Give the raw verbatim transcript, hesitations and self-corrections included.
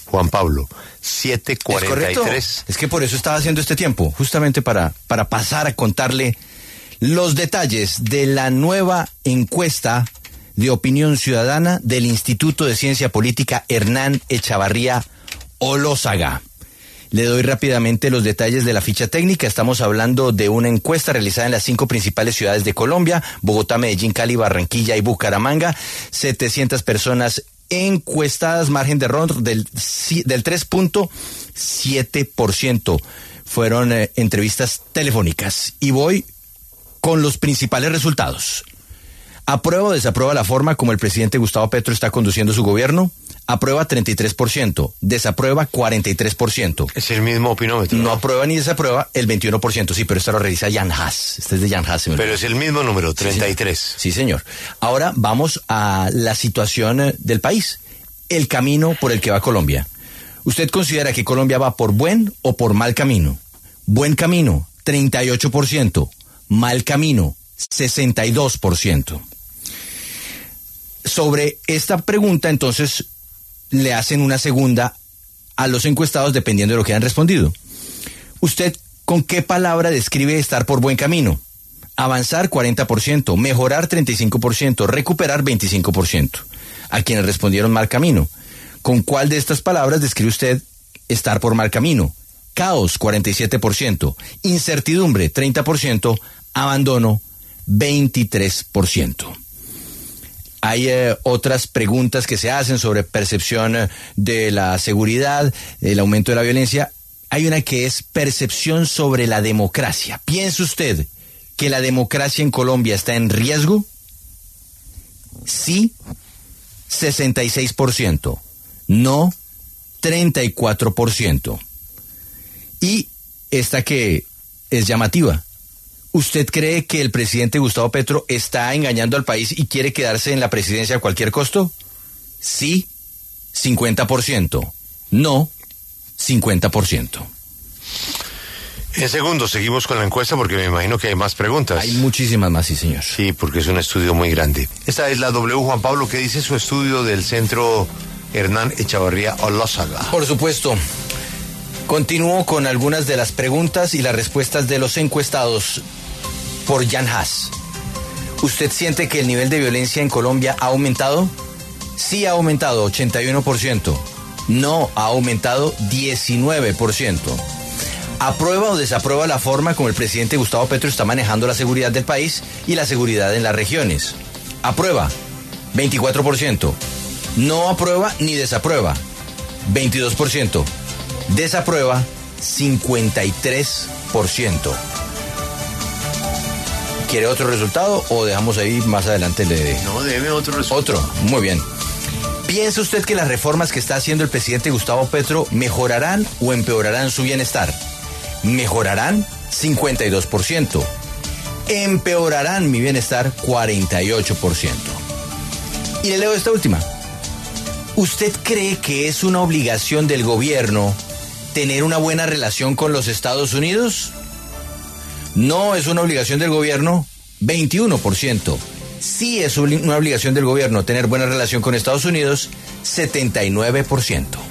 Juan Pablo, siete cuarenta y tres. Es, es que por eso estaba haciendo este tiempo, justamente para, para pasar a contarle los detalles de la nueva encuesta de opinión ciudadana del Instituto de Ciencia Política Hernán Echavarría Olózaga. Le doy rápidamente los detalles de la ficha técnica. Estamos hablando de una encuesta realizada en las cinco principales ciudades de Colombia: Bogotá, Medellín, Cali, Barranquilla y Bucaramanga. setecientas personas encuestadas, margen de error del, del tres punto siete por ciento. Fueron eh, entrevistas telefónicas. Y voy con los principales resultados. ¿Aprueba o desaprueba la forma como el presidente Gustavo Petro está conduciendo su gobierno? Aprueba treinta y tres por ciento, desaprueba cuarenta y tres por ciento. Es el mismo opinómetro. No, ¿no? aprueba ni desaprueba el veintiuno por ciento. Sí, pero esto lo realiza Jan Haas. Este es de Jan Haas. Pero es el mismo número, treinta y tres. Sí, señor. Ahora vamos a la situación del país. El camino por el que va Colombia. ¿Usted considera que Colombia va por buen o por mal camino? Buen camino, treinta y ocho por ciento. Mal camino, sesenta y dos por ciento. Sobre esta pregunta, entonces, le hacen una segunda a los encuestados dependiendo de lo que han respondido. ¿Usted con qué palabra describe estar por buen camino? Avanzar cuarenta por ciento, mejorar treinta y cinco por ciento, recuperar veinticinco por ciento. A quienes respondieron mal camino, ¿con cuál de estas palabras describe usted estar por mal camino? Caos, cuarenta y siete por ciento, incertidumbre, treinta por ciento, abandono, veintitrés por ciento. Hay eh, otras preguntas que se hacen sobre percepción eh, de la seguridad, el aumento de la violencia. Hay una que es percepción sobre la democracia. ¿Piensa usted que la democracia en Colombia está en riesgo? Sí, sesenta y seis por ciento. No, treinta y cuatro por ciento. Y esta que es llamativa. ¿Usted cree que el presidente Gustavo Petro está engañando al país y quiere quedarse en la presidencia a cualquier costo? Sí, cincuenta por ciento. No, cincuenta por ciento. En segundos seguimos con la encuesta porque me imagino que hay más preguntas. Hay muchísimas más, sí, señor. Sí, porque es un estudio muy grande. Esta es la W. Juan Pablo, ¿qué dice su estudio del Centro Hernán Echavarría Olózaga? Por supuesto. Continúo con algunas de las preguntas y las respuestas de los encuestados por Jan Haas. ¿Usted siente que el nivel de violencia en Colombia ha aumentado? Sí ha aumentado, ochenta y uno por ciento. No ha aumentado, diecinueve por ciento. ¿Aprueba o desaprueba la forma como el presidente Gustavo Petro está manejando la seguridad del país y la seguridad en las regiones? Aprueba, veinticuatro por ciento. No aprueba ni desaprueba, veintidós por ciento. Desaprueba, cincuenta y tres por ciento. ¿Quiere otro resultado o dejamos ahí más adelante? Le... No, debe otro resultado. Otro, muy bien. ¿Piensa usted que las reformas que está haciendo el presidente Gustavo Petro mejorarán o empeorarán su bienestar? Mejorarán, cincuenta y dos por ciento. Empeorarán mi bienestar, cuarenta y ocho por ciento. Y le leo esta última. ¿Usted cree que es una obligación del gobierno tener una buena relación con los Estados Unidos? No es una obligación del gobierno, veintiuno por ciento. Sí es una obligación del gobierno tener buena relación con Estados Unidos, setenta y nueve por ciento.